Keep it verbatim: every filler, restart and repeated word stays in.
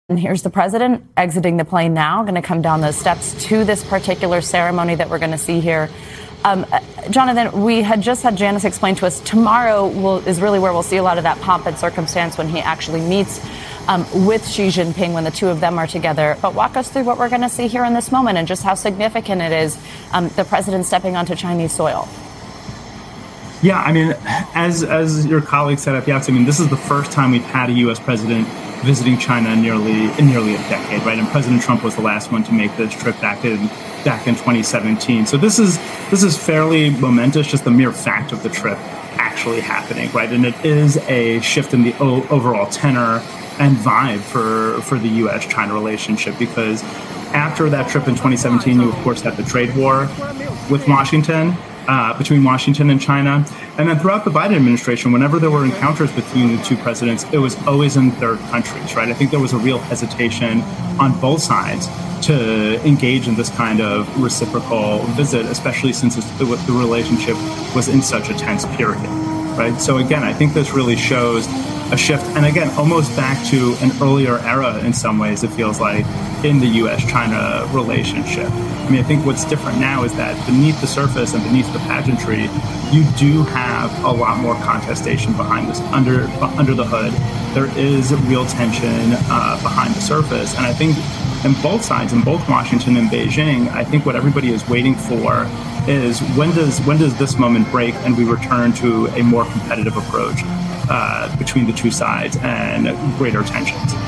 And here's the president exiting the plane now, going to come down those steps to this particular ceremony that we're going to see here. Um, Jonathan, we had just had Janice explain to us tomorrow will, is really where we'll see a lot of that pomp and circumstance when he actually meets um, with Xi Jinping, when the two of them are together. But walk us through what we're going to see here in this moment and just how significant it is, um, the president stepping onto Chinese soil. Yeah, I mean, as as your colleague said at the outset, I mean, this is the first time we've had a U S president visiting China in nearly in nearly a decade, right? And President Trump was the last one to make this trip back in back in twenty seventeen. So this is this is fairly momentous, just the mere fact of the trip actually happening, right? And it is a shift in the o- overall tenor and vibe for for the U S China relationship, because after that trip in twenty seventeen, you of course had the trade war with Washington. Uh, between Washington and China. And then throughout the Biden administration, whenever there were encounters between the two presidents, it was always in third countries, right? I think there was a real hesitation on both sides to engage in this kind of reciprocal visit, especially since the, the relationship was in such a tense period, right? So again, I think this really shows a shift, and again, almost back to an earlier era in some ways, it feels like, in the U S China relationship. I mean, I think what's different now is that beneath the surface and beneath the pageantry, you do have a lot more contestation behind this, under under the hood. There is real tension uh, behind the surface, and I think in both sides, in both Washington and Beijing, I think what everybody is waiting for is when does when does this moment break and we return to a more competitive approach uh, between the two sides and greater tensions.